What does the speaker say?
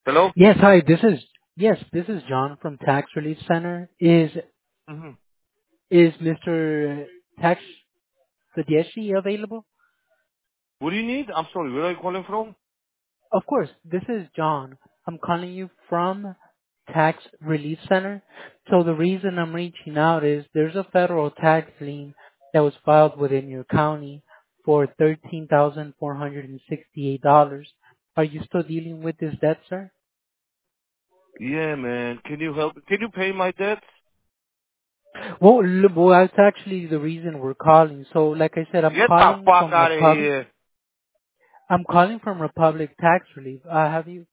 Hello? Yes, hi. This is John from Tax Relief Center. Hmm. Is Mr. Tax Fadieshi available? What do you need? I'm sorry, where are you calling from? Of course. This is John. I'm calling you from Tax Relief Center. So the reason I'm reaching out is there's a federal tax lien that was filed within your county for $13,468. Are you still dealing with this debt, sir? Yeah, man. Can you help? Can you pay my debts? Well, that's actually the reason we're calling. So, like I said, Get the fuck out of here. I'm calling from Republic Tax Relief. Have you